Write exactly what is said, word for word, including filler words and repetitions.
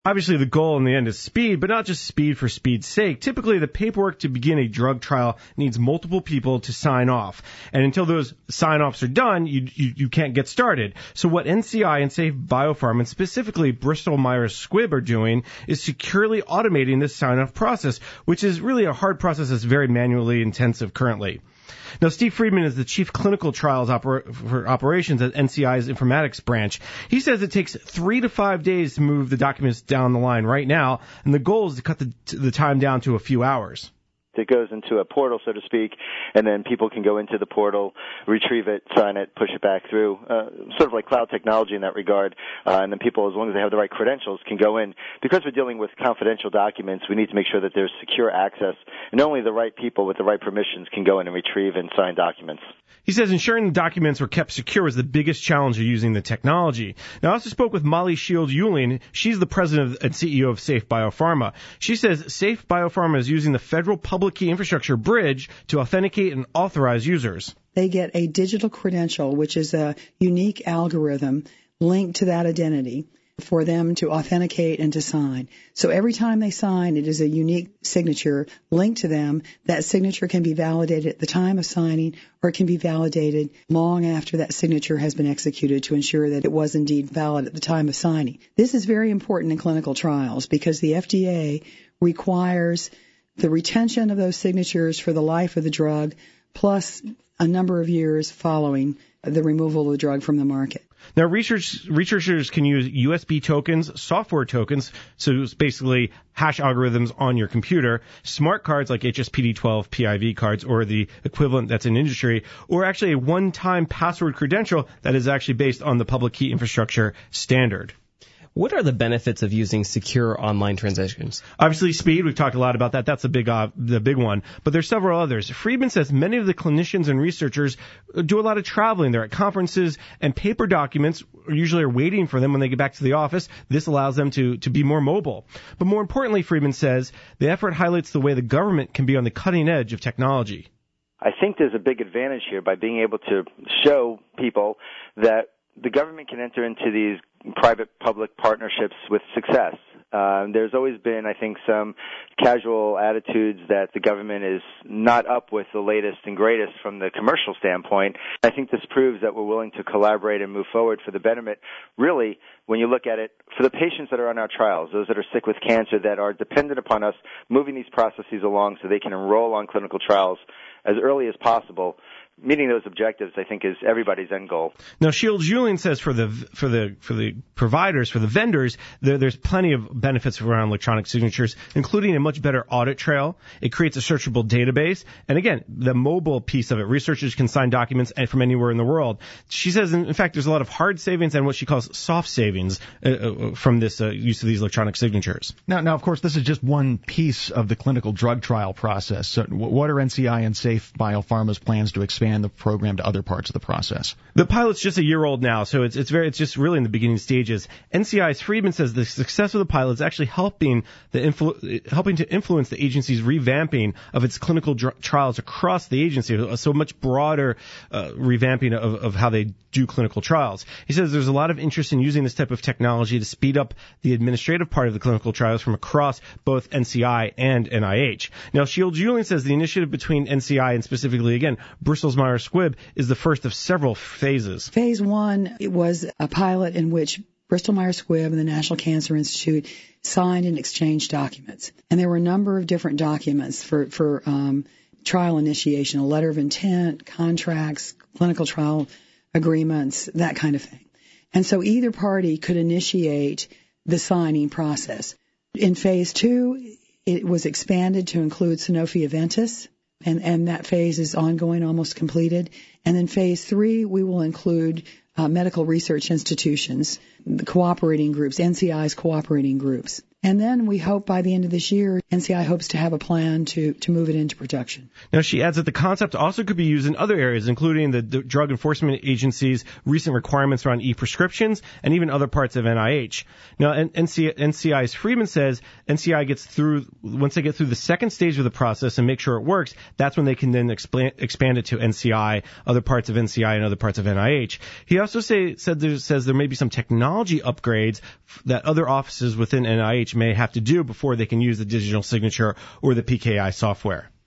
Obviously, the goal in the end is speed, but not just speed for speed's sake. Typically, the paperwork to begin a drug trial needs multiple people to sign off. And until those sign-offs are done, you, you, you can't get started. So what N C I and Safe Biopharma, and specifically Bristol Myers Squibb, are doing is securely automating this sign-off process, which is really a hard process that's very manually intensive currently. Now, Steve Friedman is the Chief Clinical Trials oper- for Operations at N C I's Informatics branch. He says it takes three to five days to move the documents down the line right now, and the goal is to cut the, the time down to a few hours. It goes into a portal, so to speak, and then people can go into the portal, retrieve it, sign it, push it back through, uh, sort of like cloud technology in that regard. Uh, and then people, as long as they have the right credentials, can go in. Because we're dealing with confidential documents, we need to make sure that there's secure access, and only the right people with the right permissions can go in and retrieve and sign documents. He says ensuring the documents were kept secure was the biggest challenge of using the technology. Now, I also spoke with Molly Shields-Yuling. She's the president and C E O of Safe Biopharma. She says Safe Biopharma is using the federal public key infrastructure bridge to authenticate and authorize users. They get a digital credential, which is a unique algorithm linked to that identity for them to authenticate and to sign. So every time they sign, it is a unique signature linked to them. That signature can be validated at the time of signing, or it can be validated long after that signature has been executed to ensure that it was indeed valid at the time of signing. This is very important in clinical trials because the F D A requires the retention of those signatures for the life of the drug, plus a number of years following the removal of the drug from the market. Now, research, researchers can use U S B tokens, software tokens, so it's basically hash algorithms on your computer, smart cards like H S P D twelve P I V cards or the equivalent that's in industry, or actually a one-time password credential that is actually based on the public key infrastructure standard. What are the benefits of using secure online transactions? Obviously, speed. We've talked a lot about that. That's the big, uh, the big one. But there's several others. Friedman says many of the clinicians and researchers do a lot of traveling. They're at conferences, and paper documents usually are waiting for them when they get back to the office. This allows them to, to be more mobile. But more importantly, Friedman says, the effort highlights the way the government can be on the cutting edge of technology. I think there's a big advantage here by being able to show people that the government can enter into these private-public partnerships with success. Um, there's always been, I think, some casual attitudes that the government is not up with the latest and greatest from the commercial standpoint. I think this proves that we're willing to collaborate and move forward for the betterment. Really, when you look at it, for the patients that are on our trials, those that are sick with cancer that are dependent upon us moving these processes along so they can enroll on clinical trials as early as possible, meeting those objectives, I think, is everybody's end goal. Now, Shields-Yuling says for the for the for the providers, for the vendors, there, there's plenty of benefits around electronic signatures, including a much better audit trail. It creates a searchable database, and again, the mobile piece of it. Researchers can sign documents from anywhere in the world. She says, in fact, there's a lot of hard savings and what she calls soft savings uh, from this uh, use of these electronic signatures. Now, now, of course, this is just one piece of the clinical drug trial process. So, what are N C I and Safe Biopharma's plans to expand the program to other parts of the process? The pilot's just a year old now, so it's it's very it's just really in the beginning stages. N C I's Friedman says the success of the pilot is actually helping the influ- helping to influence the agency's revamping of its clinical dr- trials across the agency, so much broader uh, revamping of, of how they do clinical trials. He says there's a lot of interest in using this type of technology to speed up the administrative part of the clinical trials from across both N C I and N I H. Now, Shields-Yuling says the initiative between N C I and specifically, again, Bristol Myers Squibb is the first of several phases. Phase one, it was a pilot in which Bristol Myers Squibb and the National Cancer Institute signed and exchanged documents. And there were a number of different documents for, for um, trial initiation, a letter of intent, contracts, clinical trial agreements, that kind of thing. And so either party could initiate the signing process. In phase two, it was expanded to include Sanofi Aventis, and, and that phase is ongoing, almost completed. And then phase three, we will include uh, medical research institutions, the cooperating groups, N C I's cooperating groups. And then we hope by the end of this year, N C I hopes to have a plan to, to move it into production. Now, she adds that the concept also could be used in other areas, including the, the Drug Enforcement Agency's recent requirements around e-prescriptions and even other parts of N I H. Now, N C, N C I's Friedman says N C I gets through, once they get through the second stage of the process and make sure it works, that's when they can then expand, expand it to N C I, other parts of N C I, and other parts of N I H. He also say, said there, says there may be some technology upgrades that other offices within N I H may have to do before they can use the digital signature or the P K I software.